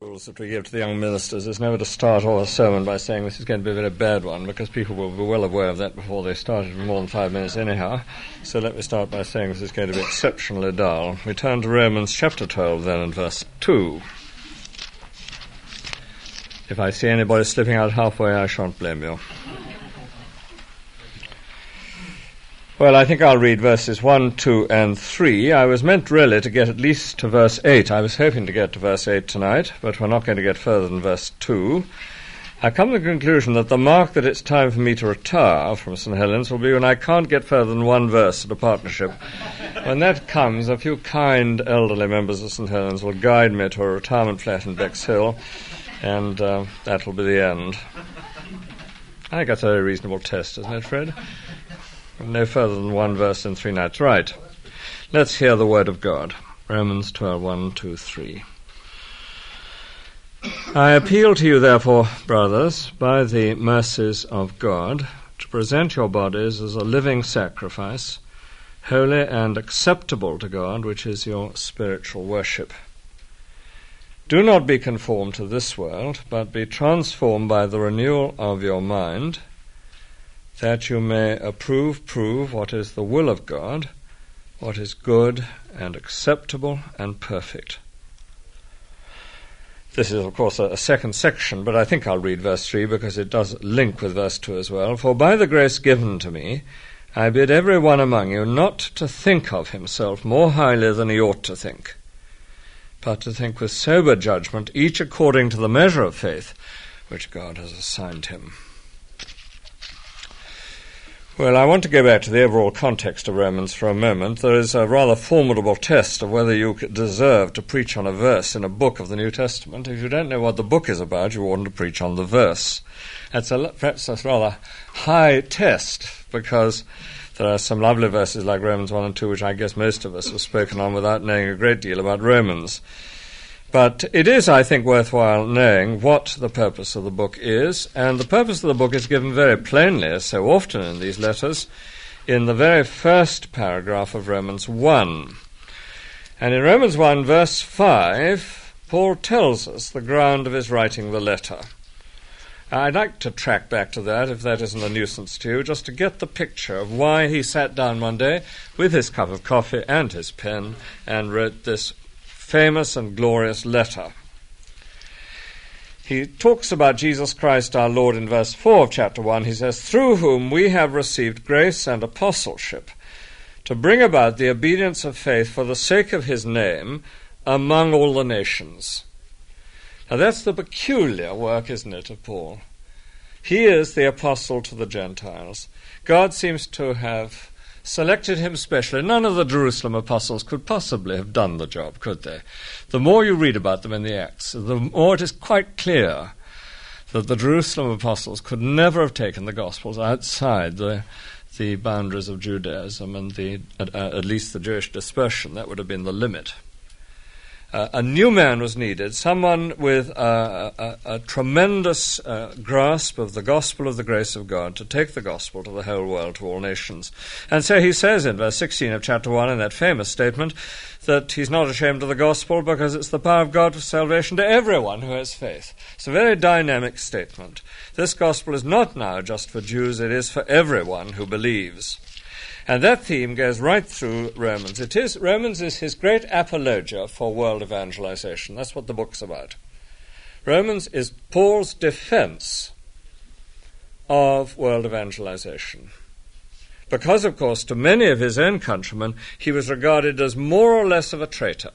rules that we give to the young ministers is never to start off a sermon by saying this is going to be a very bad one, because people will be well aware of that before they start it in more than 5 minutes anyhow. So let me start by saying this is going to be exceptionally dull. We turn to Romans chapter 12 then and verse 2. If I see anybody slipping out halfway, I shan't blame you. Well, I think I'll read verses 1, 2, and 3. I was meant really to get at least to verse 8. I was hoping to get to verse 8 tonight, but we're not going to get further than verse 2. I come to the conclusion that the mark that it's time for me to retire from St. Helens will be when I can't get further than one verse at a partnership. When that comes, a few kind elderly members of St. Helens will guide me to a retirement flat in Bexhill, and that will be the end. I think that's a very reasonable test, isn't it, Fred? No further than one verse in 3 nights. Right. Let's hear the word of God. Romans 12, 1, 2, 3. I appeal to you, therefore, brothers, by the mercies of God, to present your bodies as a living sacrifice, holy and acceptable to God, which is your spiritual worship. Do not be conformed to this world, but be transformed by the renewal of your mind, that you may prove what is the will of God, what is good and acceptable and perfect. This is, of course, a second section, but I think I'll read verse 3 because it does link with verse 2 as well. For by the grace given to me, I bid every one among you not to think of himself more highly than he ought to think, but to think with sober judgment, each according to the measure of faith which God has assigned him. Well, I want to go back to the overall context of Romans for a moment. There is a rather formidable test of whether you deserve to preach on a verse in a book of the New Testament. If you don't know what the book is about, you oughtn't to preach on the verse. Perhaps a rather high test, because there are some lovely verses like Romans 1 and 2, which I guess most of us have spoken on without knowing a great deal about Romans. But it is, I think, worthwhile knowing what the purpose of the book is, and the purpose of the book is given very plainly, as so often in these letters, in the very first paragraph of Romans 1. And in Romans 1, verse 5, Paul tells us the ground of his writing the letter. I'd like to track back to that, if that isn't a nuisance to you, just to get the picture of why he sat down one day with his cup of coffee and his pen and wrote this famous and glorious letter. He talks about Jesus Christ our Lord in verse 4 of chapter 1. He says, through whom we have received grace and apostleship to bring about the obedience of faith for the sake of his name among all the nations. Now that's the peculiar work, isn't it, of Paul? He is the apostle to the Gentiles. God seems to have selected him specially. None of the Jerusalem apostles could possibly have done the job, could they? The more you read about them in the Acts, the more it is quite clear that the Jerusalem apostles could never have taken the Gospels outside the boundaries of Judaism and at least the Jewish dispersion. That would have been the limit. A new man was needed, someone with a tremendous grasp of the gospel of the grace of God, to take the gospel to the whole world, to all nations. And so he says in verse 16 of chapter 1, in that famous statement, that he's not ashamed of the gospel because it's the power of God for salvation to everyone who has faith. It's a very dynamic statement. This gospel is not now just for Jews, it is for everyone who believes. And that theme goes right through Romans. Romans is his great apologia for world evangelization. That's what the book's about. Romans is Paul's defense of world evangelization. Because, of course, to many of his own countrymen, he was regarded as more or less of a traitor.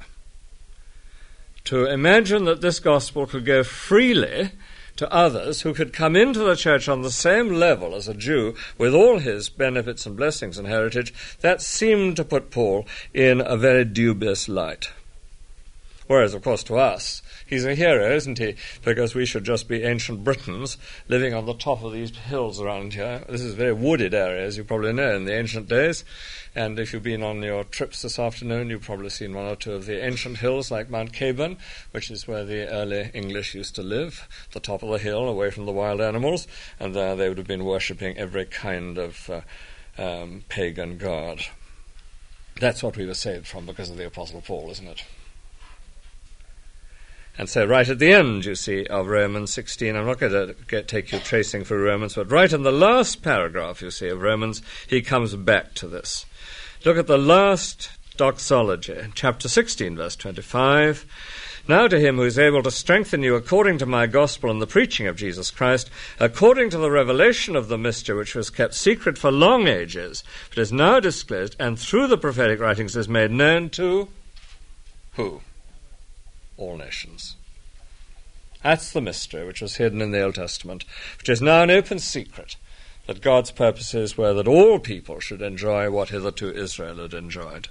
To imagine that this gospel could go freely to others who could come into the church on the same level as a Jew with all his benefits and blessings and heritage, that seemed to put Paul in a very dubious light. Whereas, of course, to us, he's a hero, isn't he? Because we should just be ancient Britons living on the top of these hills around here. This is a very wooded area, as you probably know, in the ancient days. And if you've been on your trips this afternoon, you've probably seen one or two of the ancient hills like Mount Caburn, which is where the early English used to live, the top of the hill, away from the wild animals. And there they would have been worshipping every kind of pagan god. That's what we were saved from because of the Apostle Paul, isn't it? And so right at the end, you see, of Romans 16, I'm not going to take you tracing through Romans, but right in the last paragraph, you see, of Romans, he comes back to this. Look at the last doxology, chapter 16, verse 25. Now to him who is able to strengthen you according to my gospel and the preaching of Jesus Christ, according to the revelation of the mystery which was kept secret for long ages, but is now disclosed, and through the prophetic writings is made known to who? All nations. That's the mystery which was hidden in the Old Testament, which is now an open secret, that God's purposes were that all people should enjoy what hitherto Israel had enjoyed.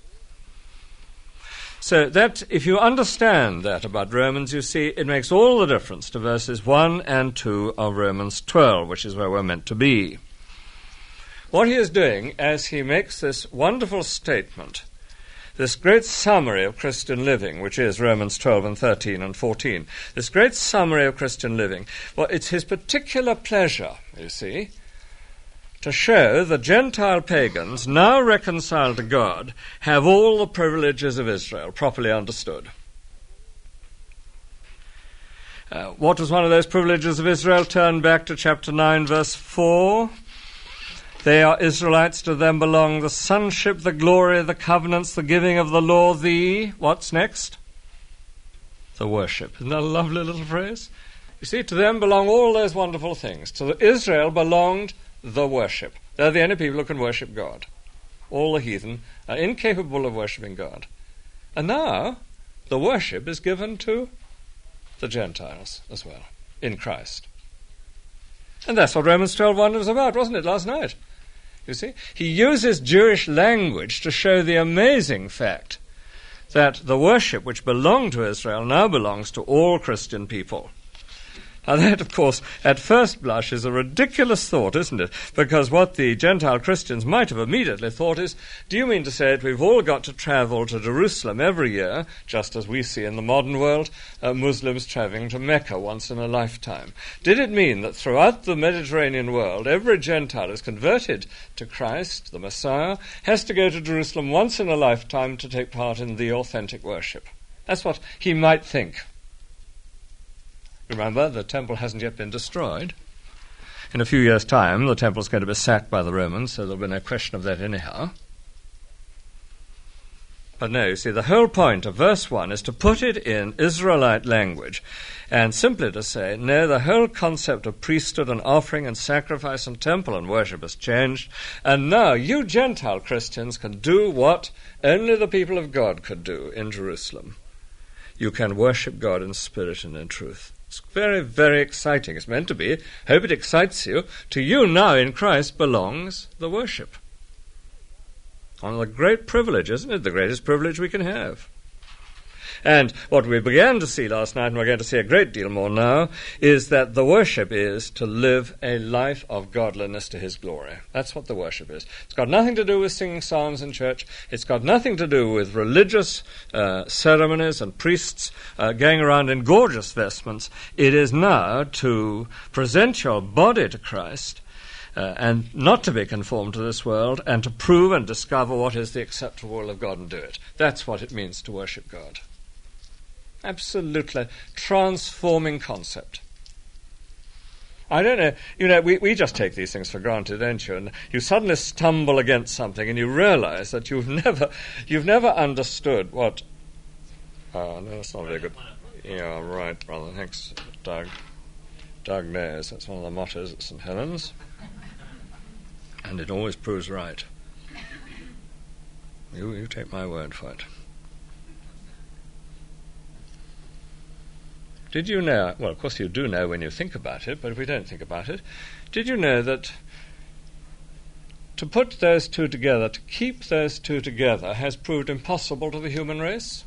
So that, if you understand that about Romans, you see it makes all the difference to verses 1 and 2 of Romans 12, which is where we're meant to be. What he is doing as he makes this wonderful statement, this great summary of Christian living, which is Romans 12 and 13 and 14, this great summary of Christian living, well, it's his particular pleasure, you see, to show the Gentile pagans, now reconciled to God, have all the privileges of Israel properly understood. What was one of those privileges of Israel? Turn back to chapter 9, verse 4. They are Israelites, to them belong the sonship, the glory, the covenants, the giving of the law, what's next? The worship. Isn't that a lovely little phrase? You see, to them belong all those wonderful things. To Israel belonged the worship. They're the only people who can worship God. All the heathen are incapable of worshipping God. And now the worship is given to the Gentiles as well, in Christ. And that's what Romans 12:1 was about, wasn't it, last night? You see, he uses Jewish language to show the amazing fact that the worship which belonged to Israel now belongs to all Christian people. Now that, of course, at first blush is a ridiculous thought, isn't it? Because what the Gentile Christians might have immediately thought is, do you mean to say that we've all got to travel to Jerusalem every year, just as we see in the modern world Muslims travelling to Mecca once in a lifetime? Did it mean that throughout the Mediterranean world, every Gentile who's converted to Christ, the Messiah, has to go to Jerusalem once in a lifetime to take part in the authentic worship? That's what he might think. Remember, the temple hasn't yet been destroyed. In a few years' time, the temple's going to be sacked by the Romans, so there'll be no question of that anyhow. But no, you see, the whole point of verse 1 is to put it in Israelite language and simply to say, no, the whole concept of priesthood and offering and sacrifice and temple and worship has changed, and now you Gentile Christians can do what only the people of God could do in Jerusalem. You can worship God in spirit and in truth. It's very, very exciting. It's meant to be. Hope it excites you. To you now in Christ belongs the worship. One of the great privileges, isn't it? The greatest privilege we can have. And what we began to see last night, and we're going to see a great deal more now, is that the worship is to live a life of godliness to his glory. That's what the worship is. It's got nothing to do with singing psalms in church. It's got nothing to do with religious ceremonies and priests going around in gorgeous vestments. It is now to present your body to Christ and not to be conformed to this world, and to prove and discover what is the acceptable will of God and do it. That's what it means to worship God. Absolutely transforming concept. I don't know, we just take these things for granted, don't you? And you suddenly stumble against something and you realize that you've never understood what... no, that's not very good. Yeah, right, brother. Thanks, Doug. Doug knows. That's one of the mottos at St. Helens. And it always proves right. You take my word for it. Did you know, well, of course you do know when you think about it, but if we don't think about it, did you know that to put those two together, to keep those two together, has proved impossible to the human race?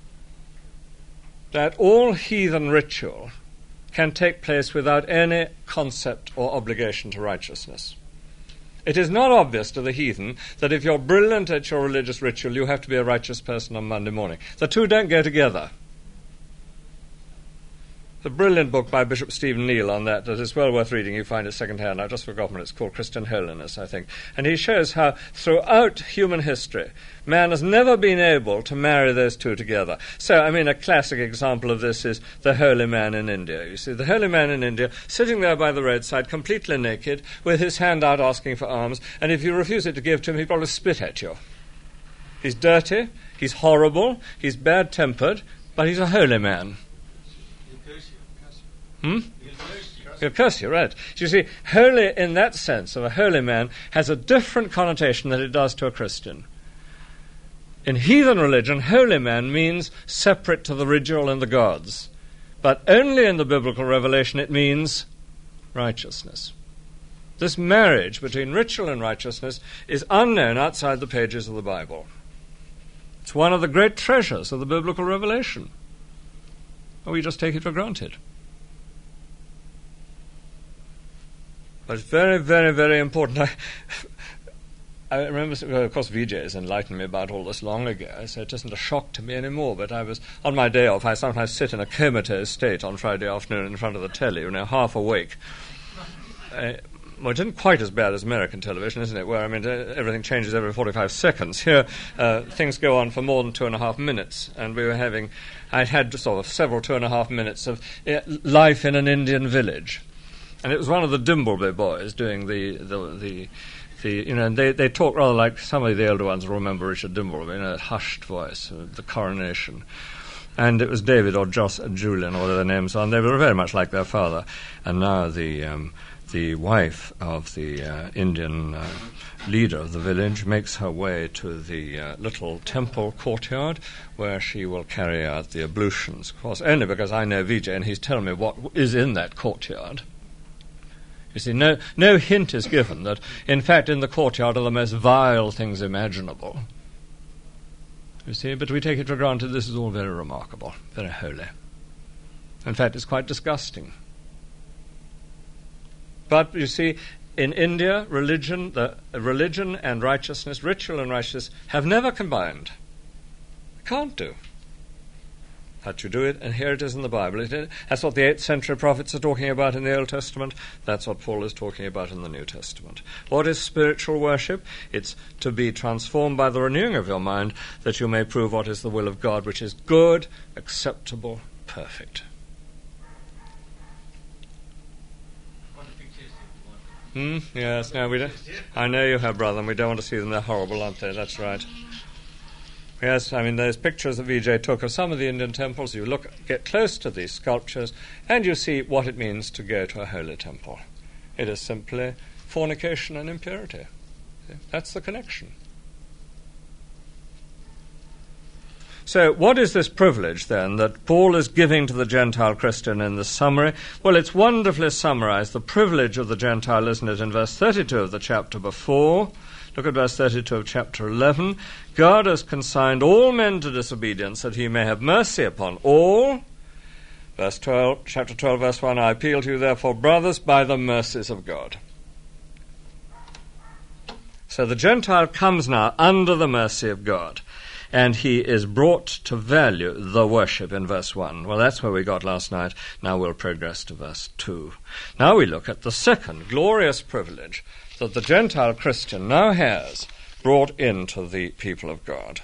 That all heathen ritual can take place without any concept or obligation to righteousness. It is not obvious to the heathen that if you're brilliant at your religious ritual, you have to be a righteous person on Monday morning. The two don't go together. a brilliant book by Bishop Stephen Neal on that is well worth reading. You find it second-hand. I've just forgotten what it's called, Christian Holiness, I think. And he shows how throughout human history, man has never been able to marry those two together. So, a classic example of this is the holy man in India. You see, the holy man in India sitting there by the roadside, completely naked, with his hand out asking for alms, and if you refuse it to give to him, he'll probably spit at you. He's dirty, he's horrible, he's bad-tempered, but he's a holy man. He'll curse you, right. You see, holy in that sense of a holy man has a different connotation than it does to a Christian. In heathen religion, holy man means separate to the ritual and the gods. But only in the biblical revelation it means righteousness. This marriage between ritual and righteousness is unknown outside the pages of the Bible. It's one of the great treasures of the biblical revelation. We just take it for granted. But it's very, very, very important. I remember, of course, Vijay has enlightened me about all this long ago, so it isn't a shock to me anymore. But I was, on my day off, I sometimes sit in a comatose state on Friday afternoon in front of the telly, half awake. Well, it's not quite as bad as American television, isn't it? Where, everything changes every 45 seconds. Here, things go on for more than 2.5 minutes, and I'd had sort of several 2.5 minutes of life in an Indian village. And it was one of the Dimbleby boys doing the they talk rather like some of the older ones will remember Richard Dimbleby in a hushed voice, the coronation. And it was David or Joss and Julian, or whatever their names are, and they were very much like their father. And now the wife of the Indian leader of the village makes her way to the little temple courtyard where she will carry out the ablutions. Of course, only because I know Vijay and he's telling me what is in that courtyard. You see, no hint is given that, in fact, in the courtyard are the most vile things imaginable. You see, but we take it for granted this is all very remarkable, very holy. In fact, it's quite disgusting. But, you see, in India, religion and righteousness, ritual and righteousness, have never combined. Can't do. But you do it, and here it is in the Bible. That's what the 8th century prophets are talking about in the Old Testament. That's what Paul is talking about in the New Testament. What is spiritual worship? It's to be transformed by the renewing of your mind, that you may prove what is the will of God, which is good, acceptable, perfect. Yes, no, we don't. I know you have, brother, and we don't want to see them. They're horrible, aren't they? That's right. Yes, those pictures that Vijay took of some of the Indian temples, you get close to these sculptures, and you see what it means to go to a holy temple. It is simply fornication and impurity. That's the connection. So what is this privilege, then, that Paul is giving to the Gentile Christian in the summary? Well, it's wonderfully summarized, the privilege of the Gentile, isn't it, in verse 32 of the chapter before. Look at verse 32 of chapter 11. God has consigned all men to disobedience, that he may have mercy upon all. Verse 12, chapter 12, verse 1, I appeal to you, therefore, brothers, by the mercies of God. So the Gentile comes now under the mercy of God, and he is brought to value the worship in verse 1. Well, that's where we got last night. Now we'll progress to verse 2. Now we look at the second glorious privilege that the Gentile Christian now has brought into the people of God.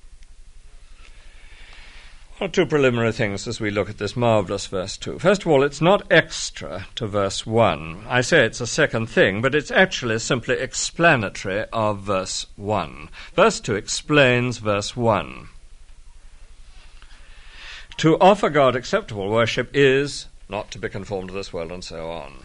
Well, two preliminary things as we look at this marvelous verse 2. First of all, it's not extra to verse 1. I say it's a second thing, but it's actually simply explanatory of verse 1. Verse 2 explains verse 1. To offer God acceptable worship is not to be conformed to this world, and so on.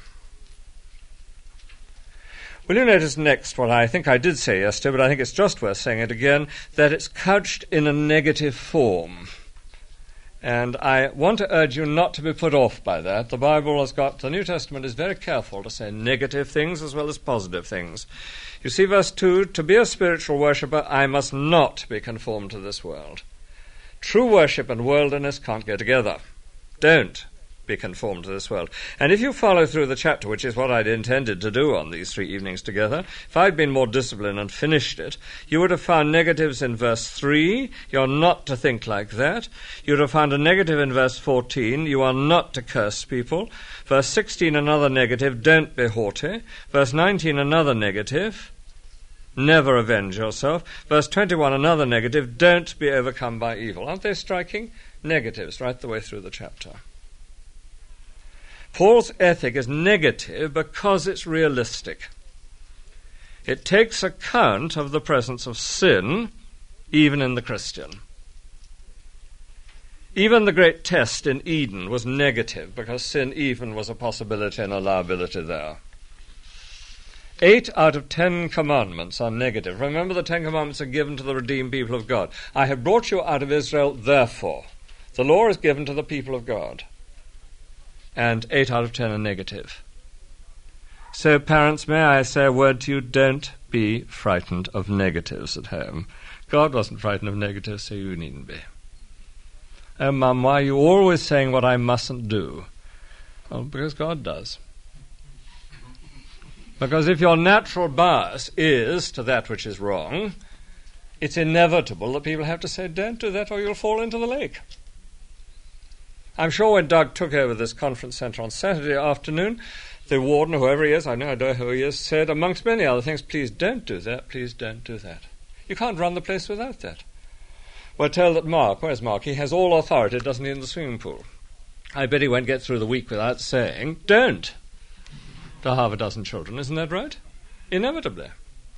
Will you notice next what I think I did say yesterday, but I think it's just worth saying it again, that it's couched in a negative form. And I want to urge you not to be put off by that. The New Testament is very careful to say negative things as well as positive things. You see verse 2, to be a spiritual worshipper, I must not be conformed to this world. True worship and worldliness can't go together. Don't. be conformed to this world. And if you follow through the chapter, which is what I'd intended to do on these 3 evenings together, if I'd been more disciplined and finished it, you would have found negatives in verse 3, you're not to think like that. You would have found a negative in verse 14, you are not to curse people. Verse 16, another negative, don't be haughty. Verse 19, another negative, never avenge yourself. Verse 21, another negative, don't be overcome by evil. Aren't they striking? Negatives right the way through the chapter. Paul's ethic is negative because it's realistic. It takes account of the presence of sin, even in the Christian. Even the great test in Eden was negative because sin even was a possibility and a liability there. 8 out of 10 commandments are negative. Remember, the 10 commandments are given to the redeemed people of God. I have brought you out of Israel, therefore. The law is given to the people of God. And 8 out of 10 are negative. So, parents, may I say a word to you? Don't be frightened of negatives at home. God wasn't frightened of negatives, so you needn't be. Oh, Mum, why are you always saying what I mustn't do? Well, because God does. Because if your natural bias is to that which is wrong, it's inevitable that people have to say, don't do that or you'll fall into the lake. I'm sure when Doug took over this conference centre on Saturday afternoon, the warden, whoever he is, I know who he is, said, amongst many other things, please don't do that, please don't do that. You can't run the place without that. We're told that Mark, where's Mark? He has all authority, doesn't he, in the swimming pool. I bet he won't get through the week without saying, don't, to half a dozen children. Isn't that right? Inevitably.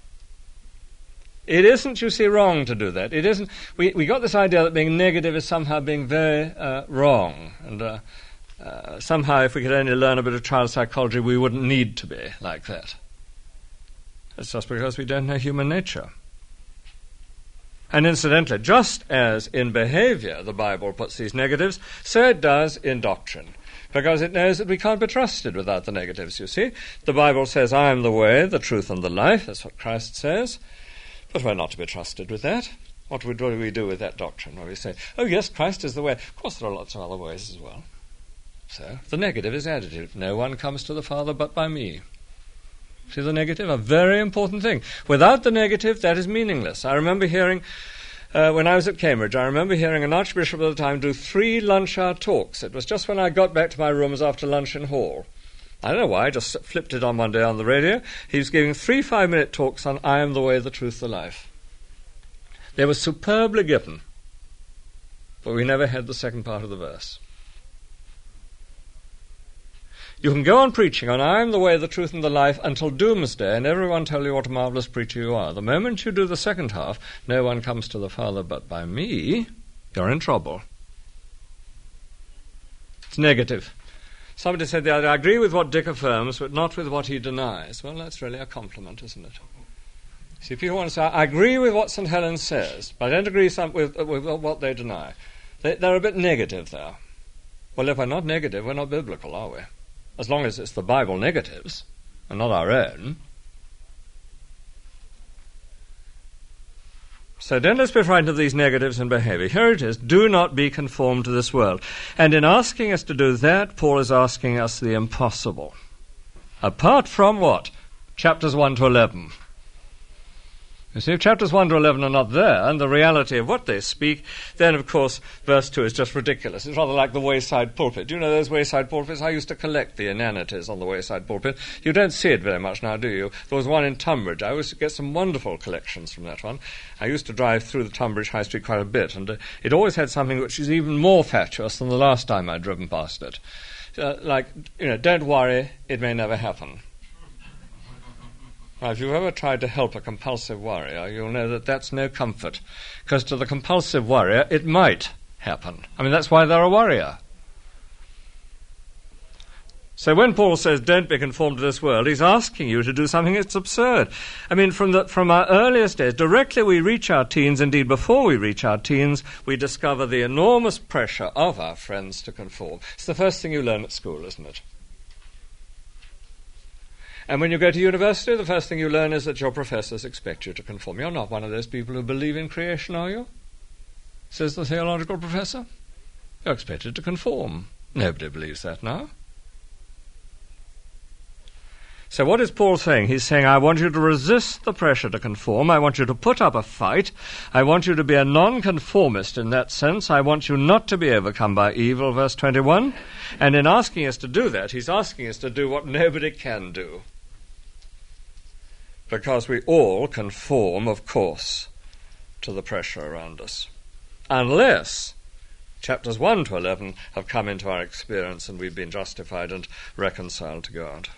It isn't, you see, wrong to do that. It isn't. We got this idea that being negative is somehow being very wrong. And somehow if we could only learn a bit of child psychology, we wouldn't need to be like that. It's just because we don't know human nature. And incidentally, just as in behavior the Bible puts these negatives, so it does in doctrine. Because it knows that we can't be trusted without the negatives, you see. The Bible says, I am the way, the truth, and the life. That's what Christ says. But we're not to be trusted with that. What do we do with that doctrine? Well, we say, oh yes, Christ is the way. Of course there are lots of other ways as well. So the negative is additive. No one comes to the Father but by me. See the negative? A very important thing. Without the negative, that is meaningless. I remember hearing, when I was at Cambridge, I remember hearing an archbishop at the time do 3 lunch-hour talks. It was just when I got back to my rooms after lunch in hall. I don't know why, I just flipped it on one day on the radio. He was giving 3 5-minute talks on I am the way, the truth, the life. They were superbly given, but we never had the second part of the verse. You can go on preaching on I am the way, the truth, and the life until doomsday, and everyone tell you what a marvellous preacher you are. The moment you do the second half, no one comes to the Father but by me, you're in trouble. It's negative. Somebody said the other day, I agree with what Dick affirms, but not with what he denies. Well, that's really a compliment, isn't it? See, people want to say, I agree with what St. Helens says, but I don't agree with what they deny. They're a bit negative there. Well, if we're not negative, we're not biblical, are we? As long as it's the Bible negatives, and not our own. So don't let's be frightened of these negatives in behavior. Here it is, do not be conformed to this world. And in asking us to do that, Paul is asking us the impossible. Apart from what? Chapters 1 to 11. You see, if chapters 1 to 11 are not there, and the reality of what they speak, then, of course, verse 2 is just ridiculous. It's rather like the wayside pulpit. Do you know those wayside pulpits? I used to collect the inanities on the wayside pulpit. You don't see it very much now, do you? There was one in Tunbridge. I used to get some wonderful collections from that one. I used to drive through the Tunbridge High Street quite a bit, and it always had something which is even more fatuous than the last time I'd driven past it. Don't worry, it may never happen. Now, if you've ever tried to help a compulsive worrier, you'll know that that's no comfort, because to the compulsive worrier, it might happen. I mean, that's why they're a worrier. So when Paul says, don't be conformed to this world, he's asking you to do something that's absurd. I mean, from our earliest days, directly we reach our teens, indeed before we reach our teens, we discover the enormous pressure of our friends to conform. It's the first thing you learn at school, isn't it? And when you go to university, the first thing you learn is that your professors expect you to conform. You're not one of those people who believe in creation, are you? Says the theological professor. You're expected to conform. Nobody believes that now. So what is Paul saying? He's saying, I want you to resist the pressure to conform. I want you to put up a fight. I want you to be a nonconformist in that sense. I want you not to be overcome by evil, verse 21. And in asking us to do that, he's asking us to do what nobody can do. Because we all conform, of course, to the pressure around us. Unless chapters 1 to 11 have come into our experience and we've been justified and reconciled to God.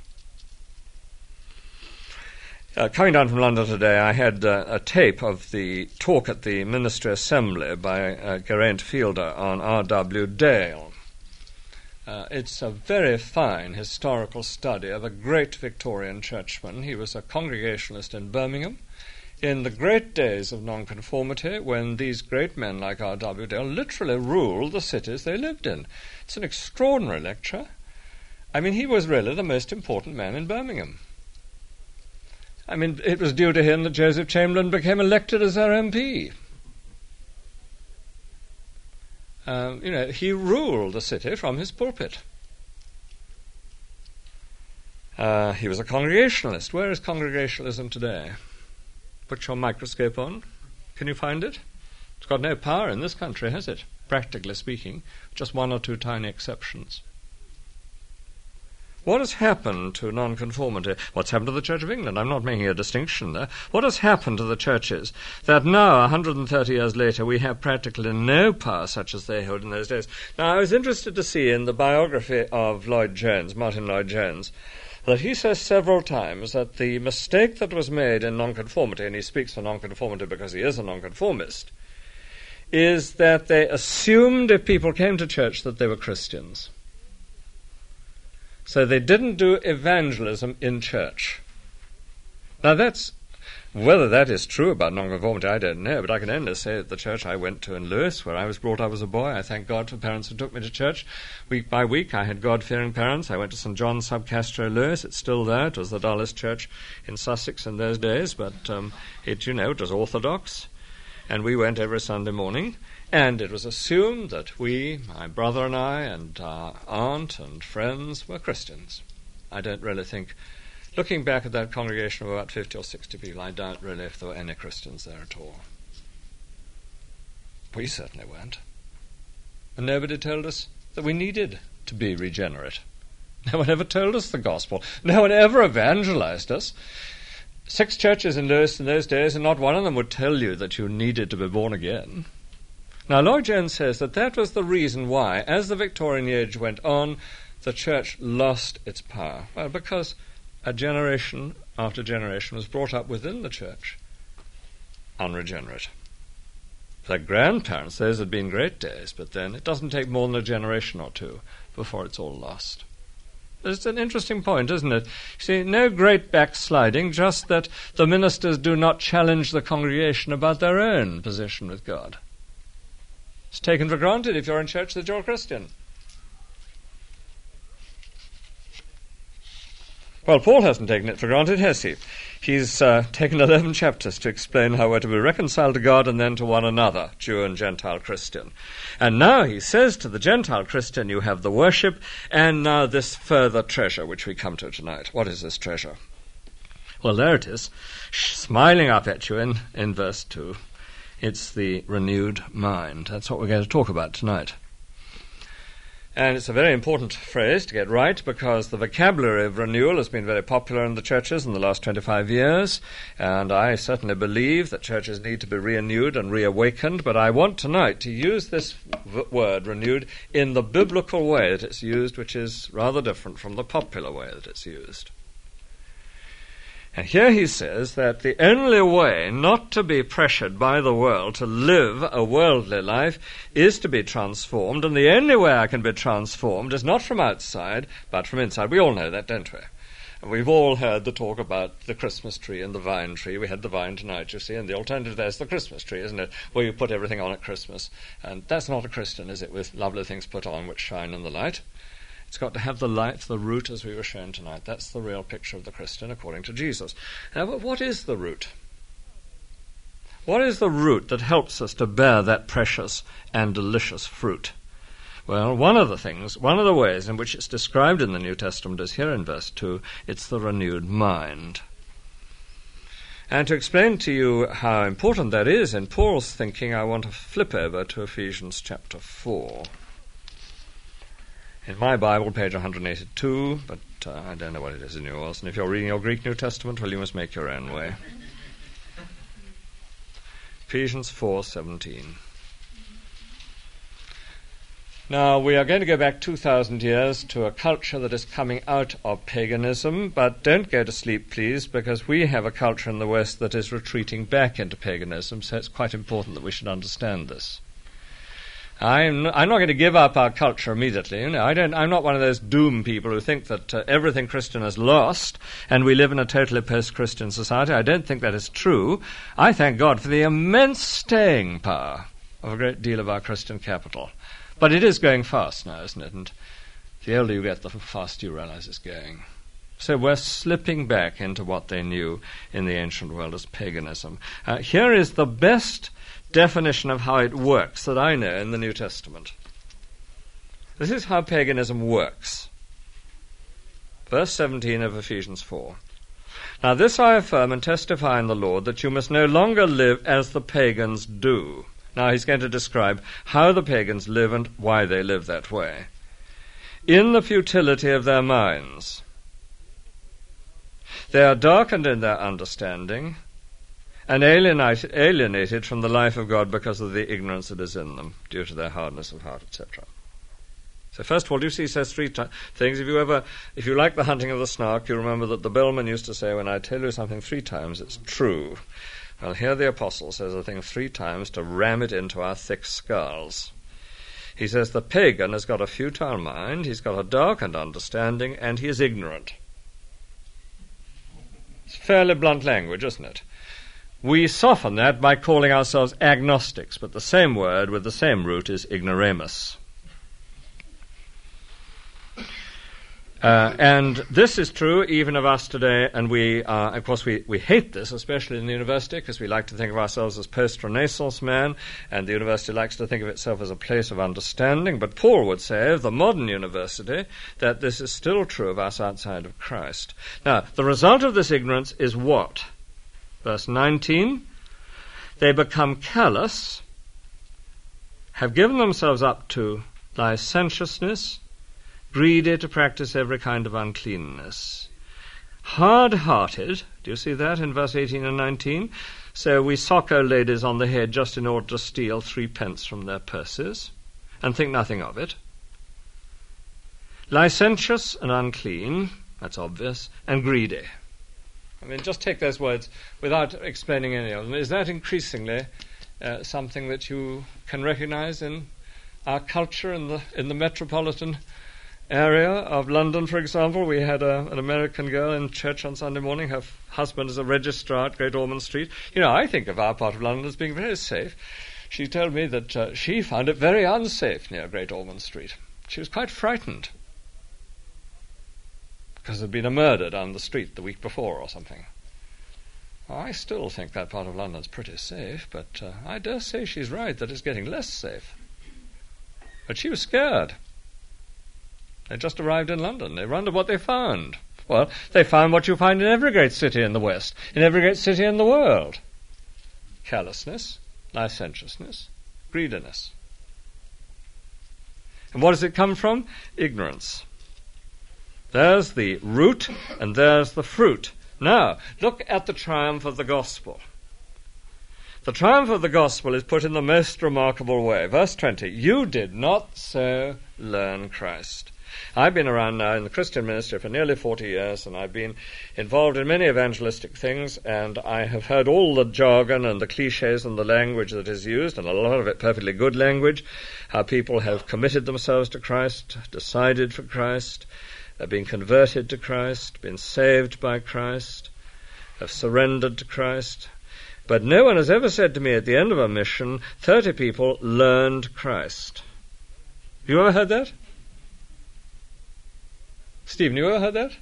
Coming down from London today, I had a tape of the talk at the Ministry Assembly by Geraint Fielder on R.W. Dale. It's a very fine historical study of a great Victorian churchman. He was a Congregationalist in Birmingham in the great days of nonconformity, when these great men like R.W. Dale literally ruled the cities they lived in. It's an extraordinary lecture. I mean, he was really the most important man in Birmingham. I mean, it was due to him that Joseph Chamberlain became elected as their MP. He ruled the city from his pulpit. He was a Congregationalist. Where is Congregationalism today? Put your microscope on. Can you find it? It's got no power in this country, has it? Practically speaking, just one or two tiny exceptions. What has happened to nonconformity? What's happened to the Church of England? I'm not making a distinction there. What has happened to the churches that now, 130 years later, we have practically no power such as they held in those days? Now, I was interested to see in the biography of Lloyd Jones, Martin Lloyd Jones, that he says several times that the mistake that was made in nonconformity, and he speaks for nonconformity because he is a nonconformist, is that they assumed if people came to church that they were Christians. So they didn't do evangelism in church. Now whether that is true about nonconformity, I don't know, but I can only say that the church I went to in Lewis, where I was brought up as a boy, I thank God for parents who took me to church week by week. I had God-fearing parents. I went to St. John's Sub Castro, Lewis. It's still there. It was the dullest church in Sussex in those days, but it was orthodox. And we went every Sunday morning. And it was assumed that we, my brother and I, and our aunt and friends were Christians. I don't really think, looking back at that congregation of about 50 or 60 people, I doubt really if there were any Christians there at all. We certainly weren't. And nobody told us that we needed to be regenerate. No one ever told us the gospel. No one ever evangelized us. 6 churches in Lewis in those days, and not one of them would tell you that you needed to be born again. Now, Lloyd Jones says that was the reason why, as the Victorian age went on, the church lost its power. Well, because a generation after generation was brought up within the church unregenerate. Their grandparents, those had been great days, but then it doesn't take more than a generation or two before it's all lost. It's an interesting point, isn't it? You see, no great backsliding, just that the ministers do not challenge the congregation about their own position with God. It's taken for granted if you're in church that you're a Christian. Well, Paul hasn't taken it for granted, has he? He's taken 11 chapters to explain how we're to be reconciled to God and then to one another, Jew and Gentile Christian. And now he says to the Gentile Christian, you have the worship, and now this further treasure, which we come to tonight. What is this treasure? Well, there it is, smiling up at you in verse 2. It's the renewed mind. That's what we're going to talk about tonight. And it's a very important phrase to get right, because the vocabulary of renewal has been very popular in the churches in the last 25 years, and I certainly believe that churches need to be renewed and reawakened, but I want tonight to use this word, renewed, in the biblical way that it's used, which is rather different from the popular way that it's used. And here he says that the only way not to be pressured by the world to live a worldly life is to be transformed, and the only way I can be transformed is not from outside, but from inside. We all know that, don't we? And we've all heard the talk about the Christmas tree and the vine tree. We had the vine tonight, you see, and the alternative there's the Christmas tree, isn't it, where you put everything on at Christmas. And that's not a Christian, is it, with lovely things put on which shine in the light. It's got to have the light, the root, as we were shown tonight. That's the real picture of the Christian according to Jesus. Now, but what is the root? What is the root that helps us to bear that precious and delicious fruit? Well, one of the ways in which it's described in the New Testament is here in verse 2, it's the renewed mind. And to explain to you how important that is in Paul's thinking, I want to flip over to Ephesians chapter 4. In my Bible, page 182, but I don't know what it is in yours. And if you're reading your Greek New Testament, well, you must make your own way. Ephesians 4:17. Now, we are going to go back 2,000 years to a culture that is coming out of paganism, but don't go to sleep, please, because we have a culture in the West that is retreating back into paganism, so it's quite important that we should understand this. I'm not going to give up our culture immediately. I'm not one of those doom people who think that everything Christian is lost and we live in a totally post-Christian society. I don't think that is true. I thank God for the immense staying power of a great deal of our Christian capital. But it is going fast now, isn't it? And the older you get, the faster you realize it's going. So we're slipping back into what they knew in the ancient world as paganism. Here is the best definition of how it works that I know in the New Testament. This is how paganism works. Verse 17 of Ephesians 4. Now this I affirm and testify in the Lord, that you must no longer live as the pagans do. Now he's going to describe how the pagans live and why they live that way. In the futility of their minds. They are darkened in their understanding and alienated from the life of God because of the ignorance that is in them, due to their hardness of heart, etc. So first of all, do you see he says three things. If you like the hunting of the snark, you remember that the bellman used to say, when I tell you something 3 times, it's true. Well, here the apostle says a thing 3 times to ram it into our thick skulls. He says the pagan has got a futile mind, he's got a darkened understanding, and he is ignorant. It's fairly blunt language, isn't it? We soften that by calling ourselves agnostics, but the same word with the same root is ignoramus. And this is true even of us today, and we hate this, especially in the university, because we like to think of ourselves as post-Renaissance man, and the university likes to think of itself as a place of understanding. But Paul would say of the modern university that this is still true of us outside of Christ. Now, the result of this ignorance is what? Verse 19, they become callous, have given themselves up to licentiousness, greedy to practice every kind of uncleanness. Hard-hearted, do you see that in verse 18 and 19? So we sock old ladies on the head just in order to steal 3 pence from their purses and think nothing of it. Licentious and unclean, that's obvious, and greedy. I mean, just take those words without explaining any of them. Is that increasingly something that you can recognize in our culture in the metropolitan area of London, for example? We had an American girl in church on Sunday morning. Her husband is a registrar at Great Ormond Street. You know, I think of our part of London as being very safe. She told me that she found it very unsafe near Great Ormond Street. She was quite frightened because there had been a murder down the street the week before or something. I still think that part of London's pretty safe, but I dare say she's right that it's getting less safe. But she was scared. They just arrived in London. They wondered what they found. Well, they found what you find in every great city in the West, in every great city in the world. Callousness, licentiousness, greediness. And what does it come from? Ignorance. There's the root and there's the fruit. Now, look at the triumph of the gospel. The triumph of the gospel is put in the most remarkable way. Verse 20, you did not so learn Christ. I've been around now in the Christian ministry for nearly 40 years, and I've been involved in many evangelistic things, and I have heard all the jargon and the cliches and the language that is used, and a lot of it perfectly good language, how people have committed themselves to Christ, decided for Christ, have been converted to Christ, been saved by Christ, have surrendered to Christ. But no one has ever said to me at the end of a mission, 30 people learned Christ. Have you ever heard that? Stephen, you ever heard that?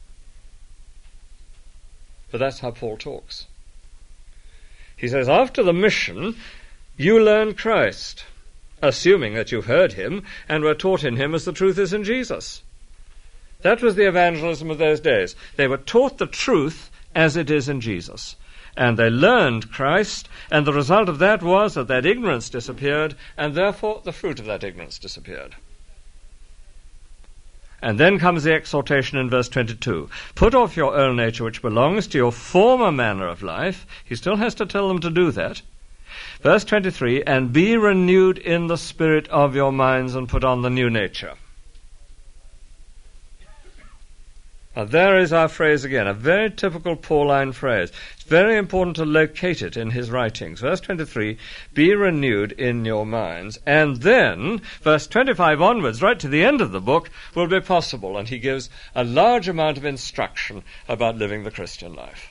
But that's how Paul talks. He says, after the mission, you learn Christ. assuming that you heard him and were taught in him as the truth is in Jesus. That was the evangelism of those days. They were taught the truth as it is in Jesus. And they learned Christ, and the result of that was that ignorance disappeared, and therefore the fruit of that ignorance disappeared. And then comes the exhortation in verse 22. Put off your old nature which belongs to your former manner of life. He still has to tell them to do that. Verse 23, and be renewed in the spirit of your minds and put on the new nature. Now there is our phrase again, a very typical Pauline phrase. It's very important to locate it in his writings. Verse 23, be renewed in your minds. And then, verse 25 onwards, right to the end of the book, will be possible. And he gives a large amount of instruction about living the Christian life.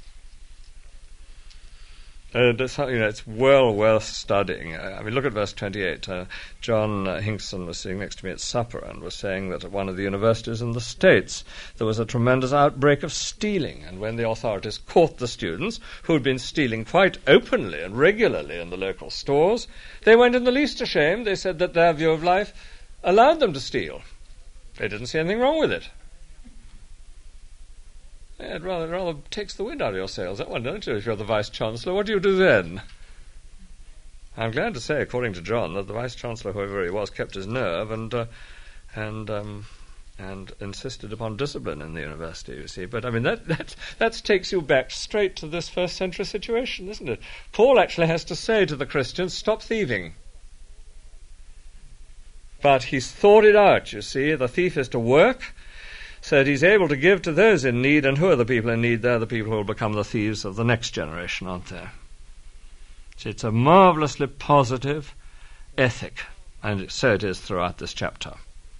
It's well worth studying. Look at verse 28. John Hinkson was sitting next to me at supper and was saying that at one of the universities in the States there was a tremendous outbreak of stealing. And when the authorities caught the students, who had been stealing quite openly and regularly in the local stores, they weren't in the least ashamed. They said that their view of life allowed them to steal. They didn't see anything wrong with it. It rather takes the wind out of your sails, that one, don't you? If you're the Vice-Chancellor, what do you do then? I'm glad to say, according to John, that the Vice-Chancellor, whoever he was, kept his nerve and insisted upon discipline in the university, you see. But, that takes you back straight to this first-century situation, isn't it? Paul actually has to say to the Christians, stop thieving. But he's thought it out, you see. The thief is to work, so that he's able to give to those in need. And who are the people in need? They're the people who will become the thieves of the next generation, aren't they? So it's a marvelously positive ethic, and so it is throughout this chapter.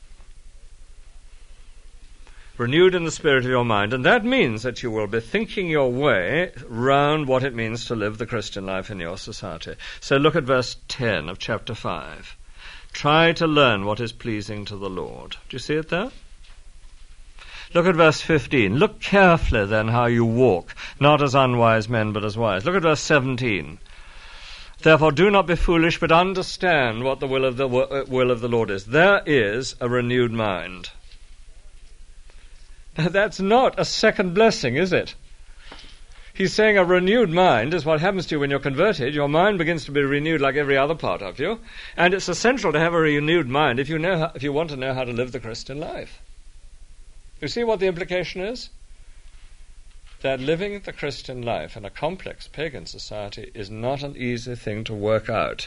Renewed in the spirit of your mind, and that means that you will be thinking your way round what it means to live the Christian life in your society. So look at verse 10 of chapter 5. Try to learn what is pleasing to the Lord. Do you see it there? Look at verse 15. Look carefully then how you walk, not as unwise men, but as wise. Look at verse 17. Therefore do not be foolish, but understand what the will of the Lord is. There is a renewed mind. Now that's not a second blessing, is it? He's saying a renewed mind is what happens to you when you're converted. Your mind begins to be renewed like every other part of you. And it's essential to have a renewed mind if you want to know how to live the Christian life. You see what the implication is? That living the Christian life in a complex pagan society is not an easy thing to work out.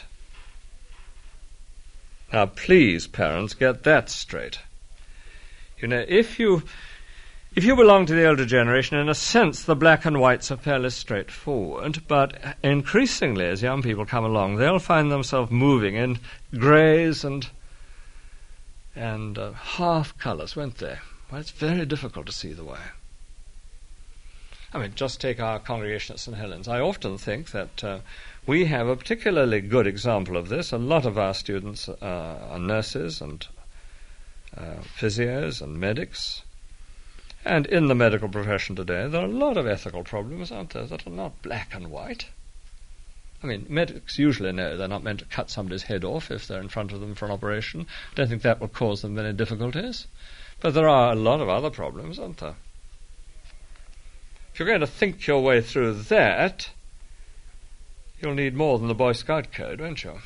Now, please, parents, get that straight. If you belong to the older generation, in a sense, the black and whites are fairly straightforward, but increasingly, as young people come along, they'll find themselves moving in greys and half colours, won't they? Well, it's very difficult to see the way. Just take our congregation at St. Helens. I often think that we have a particularly good example of this. A lot of our students are nurses and physios and medics. And in the medical profession today, there are a lot of ethical problems, aren't there, that are not black and white. Medics usually know they're not meant to cut somebody's head off if they're in front of them for an operation. I don't think that will cause them any difficulties. But there are a lot of other problems, aren't there? If you're going to think your way through that, you'll need more than the Boy Scout code, won't you?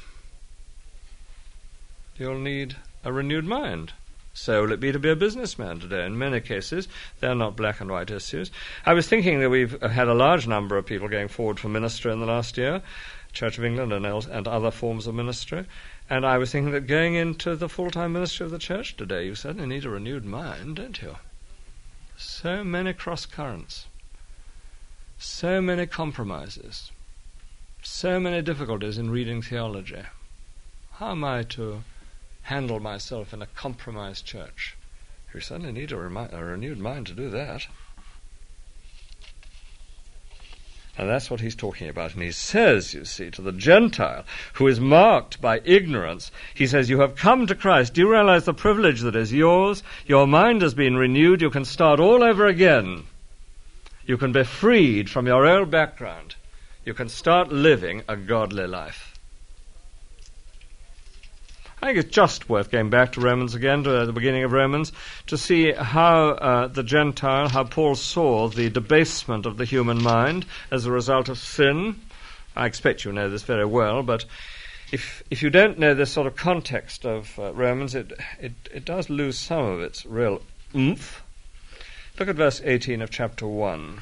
You'll need a renewed mind. So will it be to be a businessman today. In many cases, they're not black and white issues. I was thinking that we've had a large number of people going forward for ministry in the last year, Church of England and other forms of ministry. And I was thinking that going into the full-time ministry of the church today, you certainly need a renewed mind, don't you? So many cross-currents, so many compromises, so many difficulties in reading theology. How am I to handle myself in a compromised church? You certainly need a renewed mind to do that. And that's what he's talking about. And he says, you see, to the Gentile who is marked by ignorance, he says, you have come to Christ. Do you realize the privilege that is yours? Your mind has been renewed. You can start all over again. You can be freed from your old background. You can start living a godly life. think it's just worth going back to Romans again, to the beginning of Romans, to see how the Gentile, how Paul saw the debasement of the human mind as a result of sin. I expect you know this very well, but if you don't know this sort of context of Romans, it does lose some of its real oomph. Look at verse 18 of chapter 1.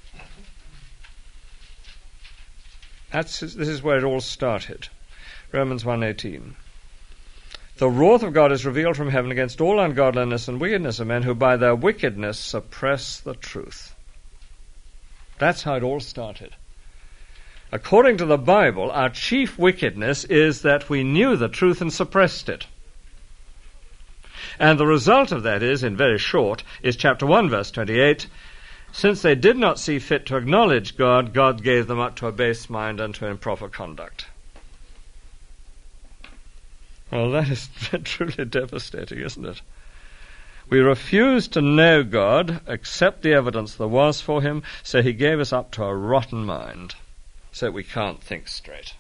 This is where it all started. Romans 1:18. The wrath of God is revealed from heaven against all ungodliness and wickedness of men who by their wickedness suppress the truth. That's how it all started. According to the Bible, our chief wickedness is that we knew the truth and suppressed it. And the result of that is, in very short, is chapter 1, verse 28, since they did not see fit to acknowledge God, God gave them up to a base mind and to improper conduct. Well, that is truly devastating, isn't it? We refused to know God, accept the evidence there was for him, so he gave us up to a rotten mind, so we can't think straight.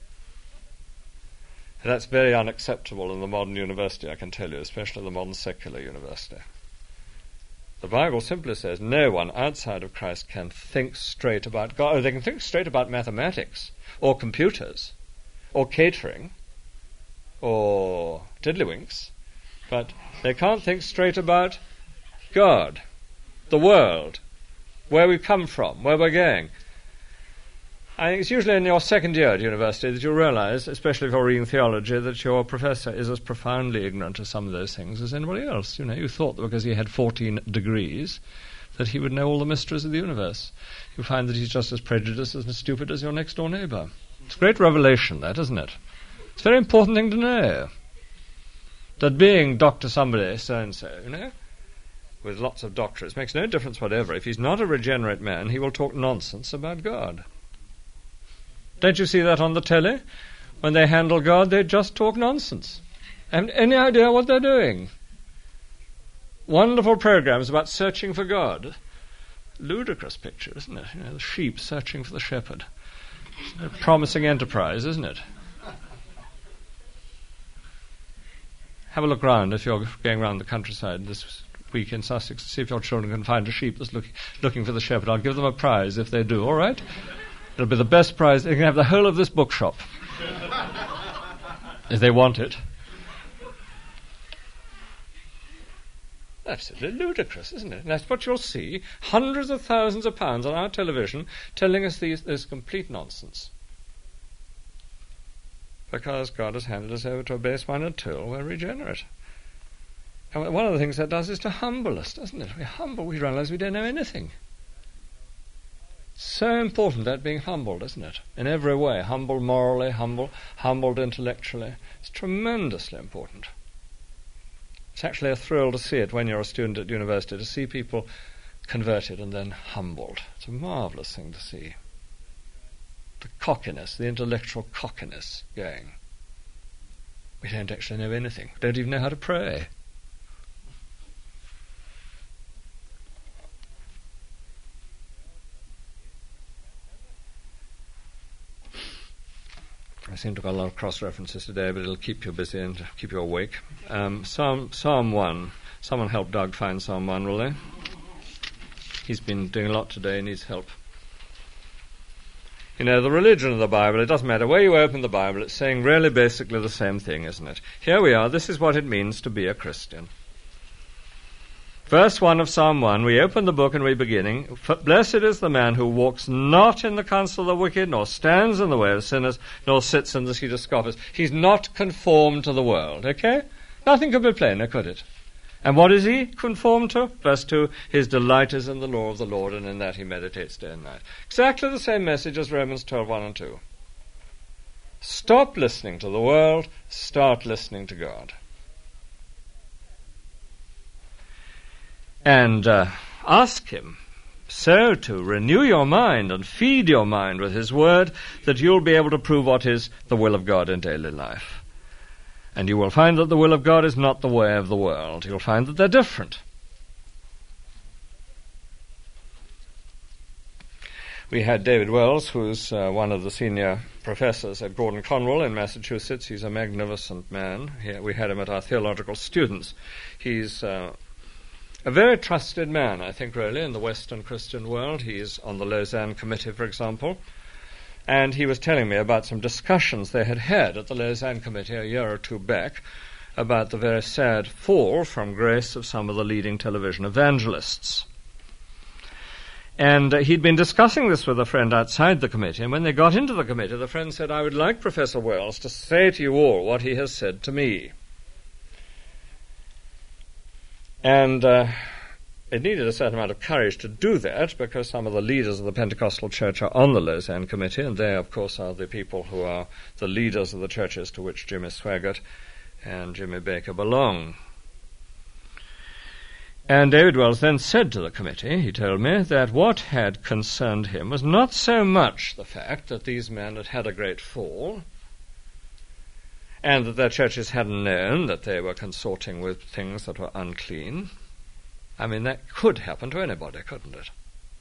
And that's very unacceptable in the modern university, I can tell you, especially the modern secular university. The Bible simply says no one outside of Christ can think straight about God. Or they can think straight about mathematics, or computers, or catering, or tiddlywinks, but they can't think straight about God, the world, where we've come from, where we're going. I think it's usually in your second year at university that you'll realize, especially if you're reading theology, that your professor is as profoundly ignorant of some of those things as anybody else. You know, you thought that because he had 14 degrees that he would know all the mysteries of the universe. You find that he's just as prejudiced and as stupid as your next-door neighbour. It's a great revelation, that, isn't it? It's a very important thing to know. That being Dr. somebody, so-and-so, you know, with lots of doctorates, makes no difference whatever. If he's not a regenerate man, he will talk nonsense about God. Don't you see that on the telly? When they handle God, they just talk nonsense. Haven't any idea what they're doing. Wonderful programs about searching for God. Ludicrous picture, isn't it? You know, the sheep searching for the shepherd. It's a promising enterprise, isn't it? Have a look round if you're going around the countryside this week in Sussex to see if your children can find a sheep that's looking for the shepherd. I'll give them a prize if they do, all right? It'll be the best prize. They can have the whole of this bookshop if they want it. Absolutely ludicrous, isn't it? And that's what you'll see. Hundreds of thousands of pounds on our television telling us this complete nonsense. Because God has handed us over to a base-minded tool, we're regenerate. And one of the things that does is to humble us, doesn't it? We're humble, we realize we don't know anything. So important, that being humbled, isn't it? In every way, humbled morally, humbled intellectually. It's tremendously important. It's actually a thrill to see it when you're a student at university, to see people converted and then humbled. It's a marvellous thing to see. The cockiness, the intellectual cockiness going. We don't actually know anything. We don't even know how to pray. I seem to have got a lot of cross-references today, but it'll keep you busy and keep you awake. Psalm 1. Someone help Doug find Psalm 1, will they? He's been doing a lot today and needs help. You know, the religion of the Bible, it doesn't matter where you open the Bible, it's saying really basically the same thing, isn't it? Here we are, this is what it means to be a Christian. Verse 1 of Psalm 1, we open the book and we're beginning, Blessed is the man who walks not in the counsel of the wicked, nor stands in the way of sinners, nor sits in the seat of scoffers. He's not conformed to the world, okay? Nothing could be plainer, could it? And what is he conformed to? Verse 2, his delight is in the law of the Lord, and in that he meditates day and night. Exactly the same message as Romans 12:1 and 2. Stop listening to the world, start listening to God. And ask him so to renew your mind and feed your mind with his word that you'll be able to prove what is the will of God in daily life. And you will find that the will of God is not the way of the world. You'll find that they're different. We had David Wells, who's one of the senior professors at Gordon Conwell in Massachusetts. He's a magnificent man. We had him at our theological students. He's a very trusted man, I think, really, in the Western Christian world. He's on the Lausanne Committee, for example. And he was telling me about some discussions they had at the Lausanne Committee a year or two back about the very sad fall from grace of some of the leading television evangelists. And he'd been discussing this with a friend outside the committee, and when they got into the committee, the friend said, "I would like Professor Wells to say to you all what he has said to me." And it needed a certain amount of courage to do that, because some of the leaders of the Pentecostal Church are on the Lausanne Committee, and they, of course, are the people who are the leaders of the churches to which Jimmy Swaggart and Jimmy Baker belong. And David Wells then said to the committee, he told me, that what had concerned him was not so much the fact that these men had had a great fall, and that their churches hadn't known that they were consorting with things that were unclean. I mean, that could happen to anybody, couldn't it?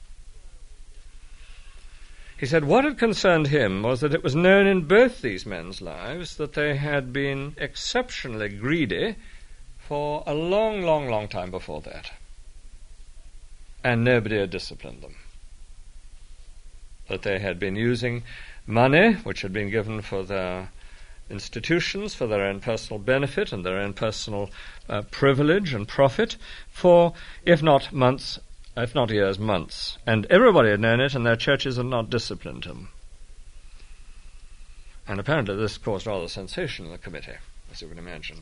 He said what had concerned him was that it was known in both these men's lives that they had been exceptionally greedy for a long, long, long time before that. And nobody had disciplined them. That they had been using money, which had been given for their institutions, for their own personal benefit and their own personal privilege and profit, for, if not months, if not years, months. And everybody had known it, and their churches had not disciplined them. And apparently this caused rather sensation in the committee, as you can imagine.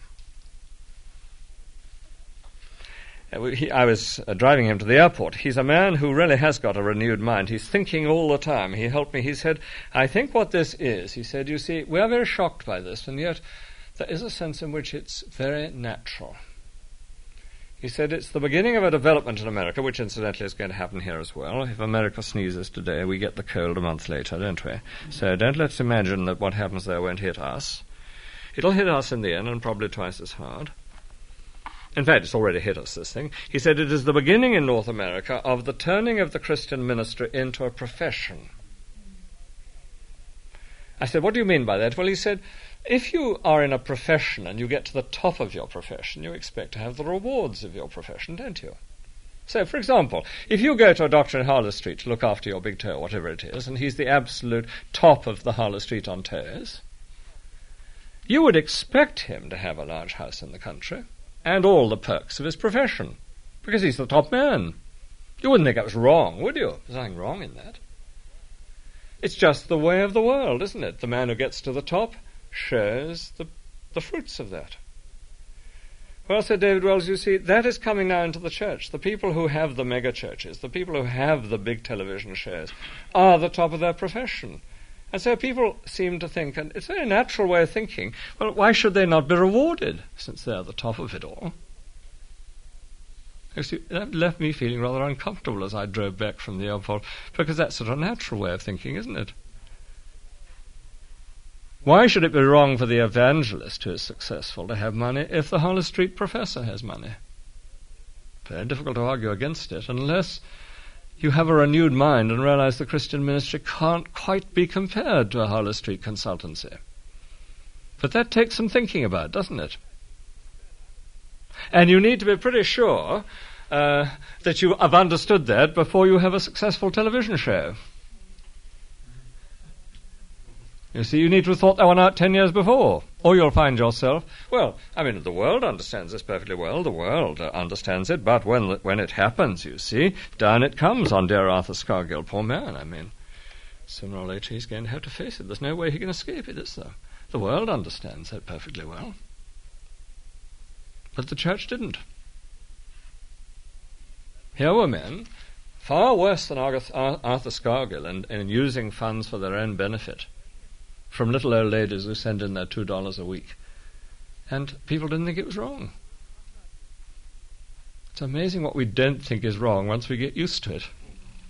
I was driving him to the airport. He's a man who really has got a renewed mind. He's thinking all the time. He helped me. He said, "I think what this is," he said, "you see, we are very shocked by this, and yet there is a sense in which it's very natural." He said it's the beginning of a development in America, which incidentally is going to happen here as well. If America sneezes today, we get the cold a month later, don't we? So don't let's imagine that what happens there won't hit us. It'll hit us in the end, and probably twice as hard. In fact, it's already hit us, this thing. He said it is the beginning in North America of the turning of the Christian ministry into a profession. I said, "What do you mean by that?" Well, he said, if you are in a profession and you get to the top of your profession, you expect to have the rewards of your profession, don't you? So, for example, if you go to a doctor in Harley Street to look after your big toe, whatever it is, and he's the absolute top of the Harley Street on toes, you would expect him to have a large house in the country and all the perks of his profession, because he's the top man. You wouldn't think that was wrong, would you? There's nothing wrong in that. It's just the way of the world, isn't it? The man who gets to the top shares the fruits of that. Well, said David Wells, you see, that is coming now into the church. The people who have the mega churches, the people who have the big television shares, are the top of their profession. And so people seem to think, and it's a very natural way of thinking, well, why should they not be rewarded, since they're the top of it all? You see, that left me feeling rather uncomfortable as I drove back from the airport, because that's sort of a natural way of thinking, isn't it? Why should it be wrong for the evangelist who is successful to have money if the Harley Street professor has money? Very difficult to argue against it, unless you have a renewed mind and realize the Christian ministry can't quite be compared to a Harley Street consultancy. But that takes some thinking about, doesn't it? And you need to be pretty sure that you have understood that before you have a successful television show. You see, you need to have thought that one out 10 years before, or you'll find yourself, well, I mean, the world understands this perfectly well, the world understands it, but when it happens, you see, down it comes on dear Arthur Scargill, poor man. I mean, sooner or later he's going to have to face it. There's no way he can escape it, is there? The world understands that perfectly well. But the church didn't. Here were men, far worse than Arthur Scargill, in using funds for their own benefit, from little old ladies who send in their $2 a week. And people didn't think it was wrong. It's amazing what we don't think is wrong once we get used to it.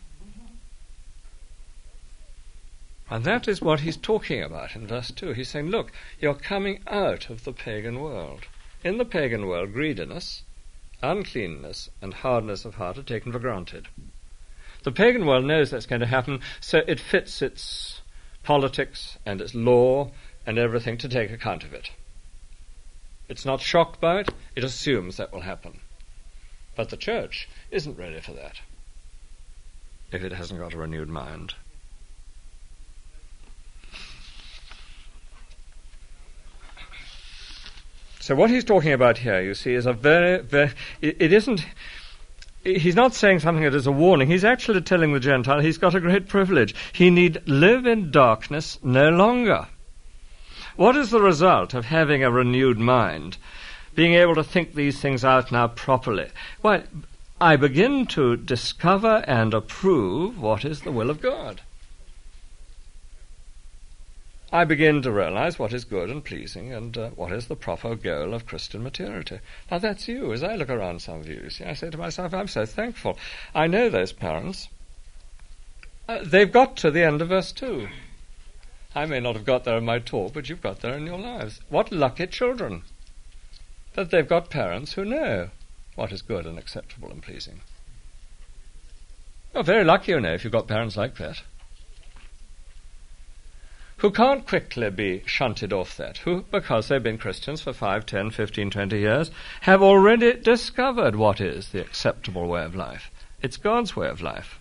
And that is what he's talking about in verse 2. He's saying, look, you're coming out of the pagan world. In the pagan world, greediness, uncleanness, and hardness of heart are taken for granted. The pagan world knows that's going to happen, so it fits its politics and its law and everything to take account of it. It's not shocked by it, it assumes that will happen. But the church isn't ready for that if it hasn't got a renewed mind. So what he's talking about here, you see, is he's not saying something that is a warning. He's actually telling the Gentile he's got a great privilege. He need live in darkness no longer. What is the result of having a renewed mind? Being able to think these things out now properly? Well, I begin to discover and approve what is the will of God. I begin to realize what is good and pleasing and what is the proper goal of Christian maturity. Now that's you. As I look around some of you, see, I say to myself, I'm so thankful. I know those parents. They've got to the end of verse 2. I may not have got there in my talk, but you've got there in your lives. What lucky children that they've got parents who know what is good and acceptable and pleasing. You're very lucky, you know, if you've got parents like that, who can't quickly be shunted off that, who, because they've been Christians for 5, 10, 15, 20 years, have already discovered what is the acceptable way of life. It's God's way of life.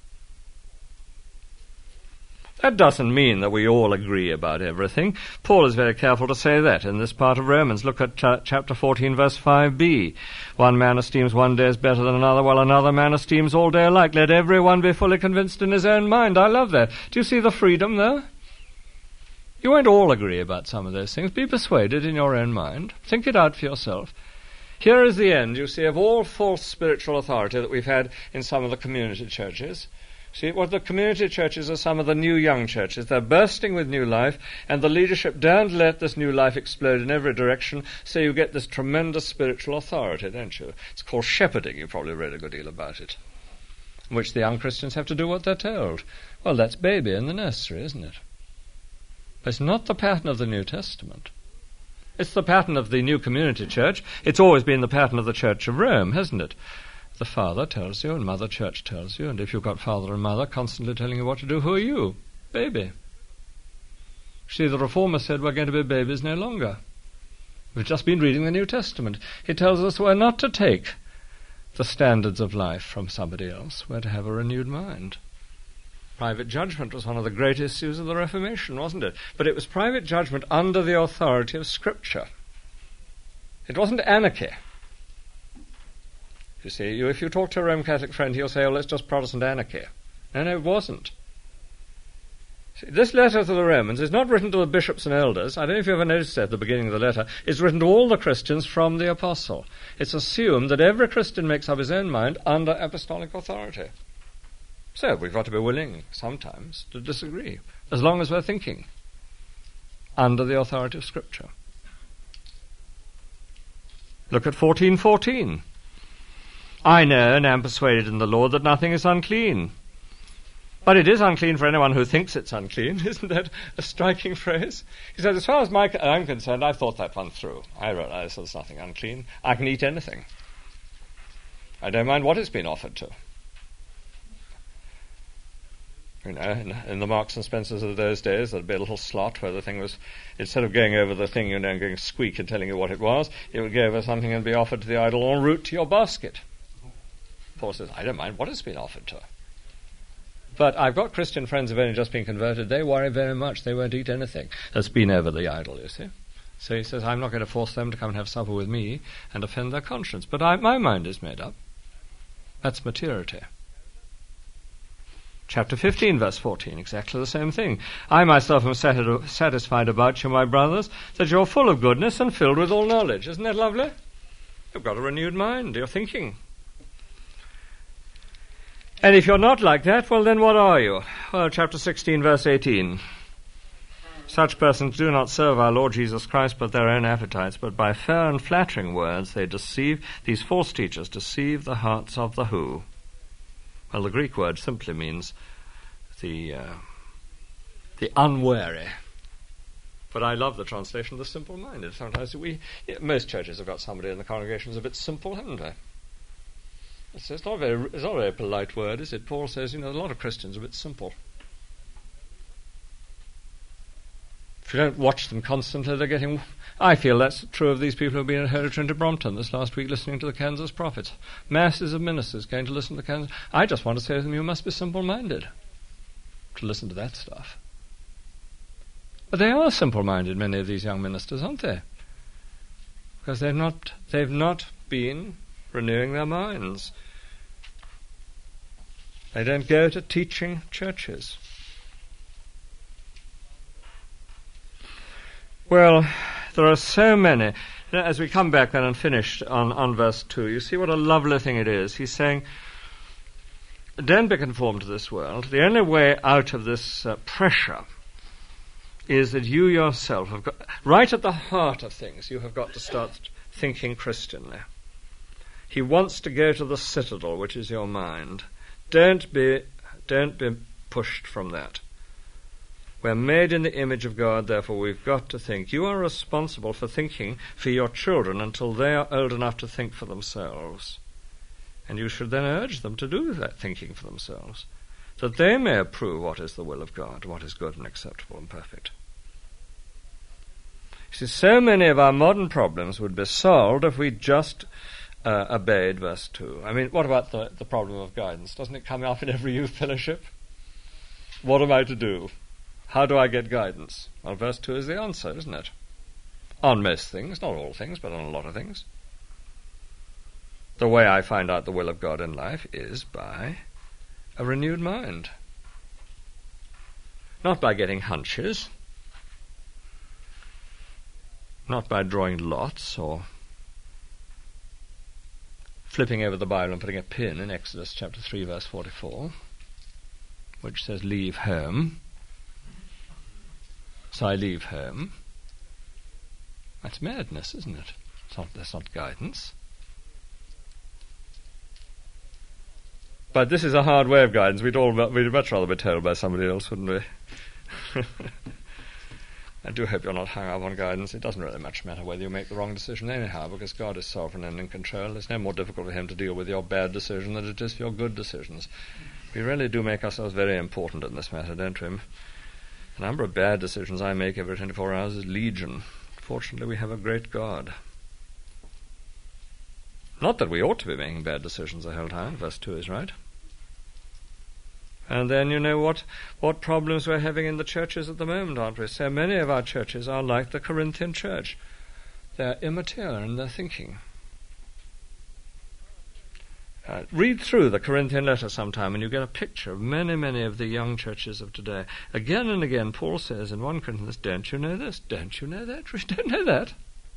That doesn't mean that we all agree about everything. Paul is very careful to say that in this part of Romans. Look at chapter 14, verse 5b. One man esteems one day as better than another, while another man esteems all day alike. Let everyone be fully convinced in his own mind. I love that. Do you see the freedom there? You won't all agree about some of those things. Be persuaded in your own mind. Think it out for yourself. Here is the end, you see, of all false spiritual authority that we've had in some of the community churches. See, what the community churches are some of the new young churches. They're bursting with new life, and the leadership don't let this new life explode in every direction, so you get this tremendous spiritual authority, don't you? It's called shepherding. You've probably read a good deal about it, in which the young Christians have to do what they're told. Well, that's baby in the nursery, isn't it? But it's not the pattern of the New Testament. It's the pattern of the new community church. It's always been the pattern of the Church of Rome, hasn't it? The father tells you, and mother church tells you, and if you've got father and mother constantly telling you what to do, who are you? Baby. See, the Reformer said we're going to be babies no longer. We've just been reading the New Testament. He tells us we're not to take the standards of life from somebody else. We're to have a renewed mind. Private judgment was one of the great issues of the Reformation, wasn't it? But it was private judgment under the authority of Scripture. It wasn't anarchy. You see, if you talk to a Roman Catholic friend, he'll say, oh, it's just Protestant anarchy. No, it wasn't. See, this letter to the Romans is not written to the bishops and elders. I don't know if you ever noticed that at the beginning of the letter. It's written to all the Christians from the apostle. It's assumed that every Christian makes up his own mind under apostolic authority. So we've got to be willing sometimes to disagree, as long as we're thinking under the authority of Scripture. Look at 14:14. I know and am persuaded in the Lord that nothing is unclean. But it is unclean for anyone who thinks it's unclean. Isn't that a striking phrase? He says, as far as I'm concerned, I've thought that one through. I realize there's nothing unclean. I can eat anything. I don't mind what it's been offered to. You know, in the Marks and Spencers of those days, there'd be a little slot where the thing was, instead of going over the thing, and going squeak and telling you what it was, it would go over something and be offered to the idol en route to your basket. Paul says, I don't mind what it's been offered to. But I've got Christian friends who've only just been converted. They worry very much. They won't eat anything that's been over the idol, you see. So he says, I'm not going to force them to come and have supper with me and offend their conscience. But my mind is made up. That's maturity. Chapter 15, verse 14, exactly the same thing. I myself am satisfied about you, my brothers, that you're full of goodness and filled with all knowledge. Isn't that lovely? You've got a renewed mind. You're thinking. And if you're not like that, well, then what are you? Well, chapter 16, verse 18. Such persons do not serve our Lord Jesus Christ, but their own appetites. But by fair and flattering words they deceive, these false teachers deceive the hearts of the who. Well, the Greek word simply means the unwary. But I love the translation, the simple-minded. Sometimes most churches have got somebody in the congregation who's a bit simple, haven't they? It's not a very polite word, is it? Paul says, a lot of Christians are a bit simple. If you don't watch them constantly, they're getting... I feel that's true of these people who've been at Holy Trinity Brompton this last week listening to the Kansas prophets. Masses of ministers going to listen to the Kansas... I just want to say to them, you must be simple-minded to listen to that stuff. But they are simple-minded, many of these young ministers, aren't they? Because they've not been renewing their minds. They don't go to teaching churches. Well, there are so many. As we come back then and finish on verse 2, you see what a lovely thing it is. He's saying, don't be conformed to this world. The only way out of this pressure is that you yourself have got, right at the heart of things, you have got to start thinking Christianly. He wants to go to the citadel, which is your mind. Don't be pushed from that. We're made in the image of God, therefore we've got to think. You are responsible for thinking for your children until they are old enough to think for themselves. And you should then urge them to do that thinking for themselves, that they may approve what is the will of God, what is good and acceptable and perfect. You see, so many of our modern problems would be solved if we just obeyed verse 2. I mean, what about the problem of guidance? Doesn't it come up in every youth fellowship? What am I to do? How do I get guidance? Well, verse 2 is the answer, isn't it? On most things, not all things, but on a lot of things. The way I find out the will of God in life is by a renewed mind. Not by getting hunches, not by drawing lots or flipping over the Bible and putting a pin in Exodus chapter 3 verse 44, which says leave home. So I leave home. That's madness, isn't it? That's not guidance. But this is a hard way of guidance. We'd much rather be told by somebody else, wouldn't we? I do hope you're not hung up on guidance. It doesn't really much matter whether you make the wrong decision anyhow, because God is sovereign and in control. It's no more difficult for him to deal with your bad decision than it is for your good decisions. We really do make ourselves very important in this matter, don't we? The number of bad decisions I make every 24 hours is legion. Fortunately, we have a great God. Not that we ought to be making bad decisions the whole time. Verse 2 is right. And then you know what problems we're having in the churches at the moment, aren't we? So many of our churches are like the Corinthian church. They're immature in their thinking. Read through the Corinthian letter sometime and you get a picture of many of the young churches of today. Again and again, Paul says in 1 Corinthians, don't you know this? Don't you know that? We don't know that.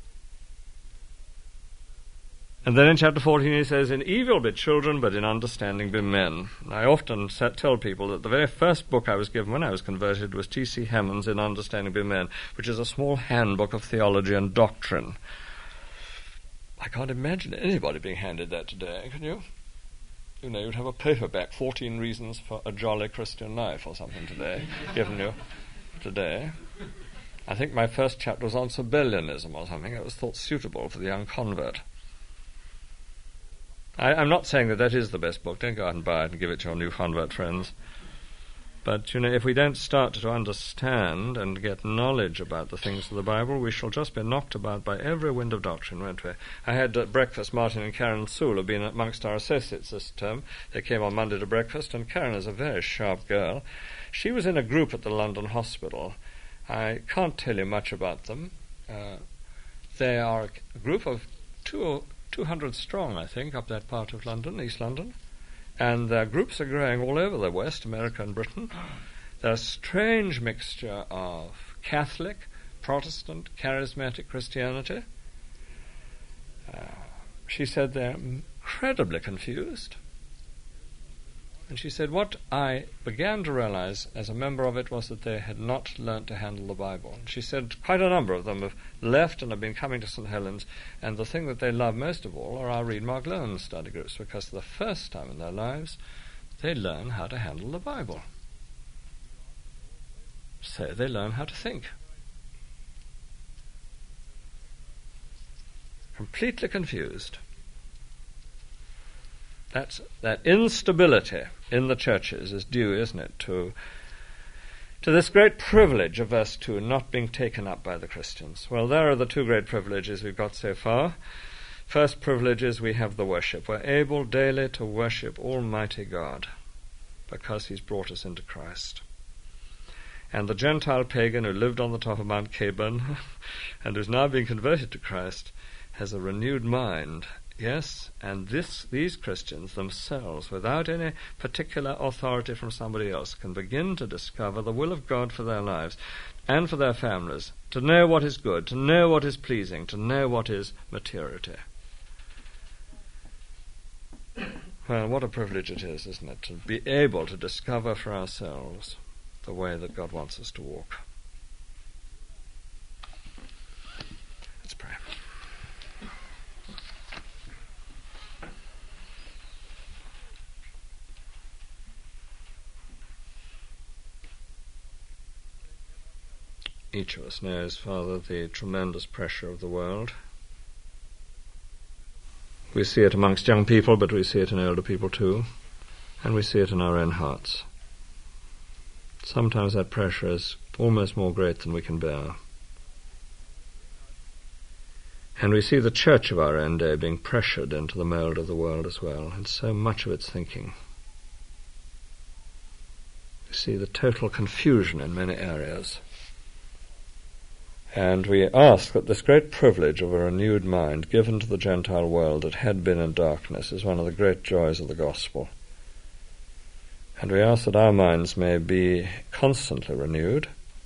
And then in chapter 14 he says, in evil be children, but in understanding be men. I often tell people that the very first book I was given when I was converted was T.C. Hammond's In Understanding Be Men, which is a small handbook of theology and doctrine. I can't imagine anybody being handed that today, can you? You know, you'd have a paperback, 14 Reasons for a Jolly Christian Life or something today, given you today. I think my first chapter was on Sabellianism or something. It was thought suitable for the young convert. I'm not saying that is the best book. Don't go out and buy it and give it to your new convert friends. But, you know, if we don't start to understand and get knowledge about the things of the Bible, we shall just be knocked about by every wind of doctrine, won't we? I had at breakfast Martin and Karen Sewell have been amongst our associates this term. They came on Monday to breakfast, and Karen is a very sharp girl. She was in a group at the London Hospital. I can't tell you much about them. They are a group of 200 strong, I think, up that part of London, East London. And their groups are growing all over the West, America and Britain. They're a strange mixture of Catholic, Protestant, charismatic Christianity. She said they're incredibly confused. And she said what I began to realize as a member of it was that they had not learnt to handle the Bible. And she said quite a number of them have left and have been coming to St. Helens, and the thing that they love most of all are our Read Mark Learn study groups, because for the first time in their lives they learn how to handle the Bible. So they learn how to think. Completely confused. that instability in the churches is due, isn't it, to this great privilege of verse 2, not being taken up by the Christians. Well, there are the two great privileges we've got so far. First privilege is we have the worship. We're able daily to worship Almighty God because he's brought us into Christ. And the Gentile pagan who lived on the top of Mount Caban and who's now being converted to Christ has a renewed mind. Yes, and these Christians themselves, without any particular authority from somebody else, can begin to discover the will of God for their lives and for their families, to know what is good, to know what is pleasing, to know what is maturity. Well, what a privilege it is, isn't it, to be able to discover for ourselves the way that God wants us to walk. Let's pray. Each of us knows, Father, the tremendous pressure of the world. We see it amongst young people, but we see it in older people too, and we see it in our own hearts. Sometimes that pressure is almost more great than we can bear. And we see the church of our own day being pressured into the mould of the world as well, in so much of its thinking. We see the total confusion in many areas. And we ask that this great privilege of a renewed mind given to the Gentile world that had been in darkness is one of the great joys of the gospel. And we ask that our minds may be constantly renewed,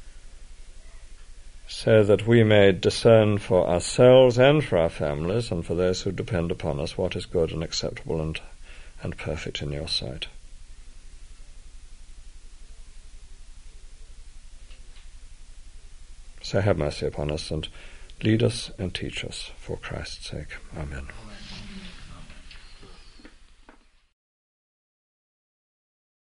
so that we may discern for ourselves and for our families and for those who depend upon us what is good and acceptable and perfect in your sight. So have mercy upon us and lead us and teach us for Christ's sake. Amen.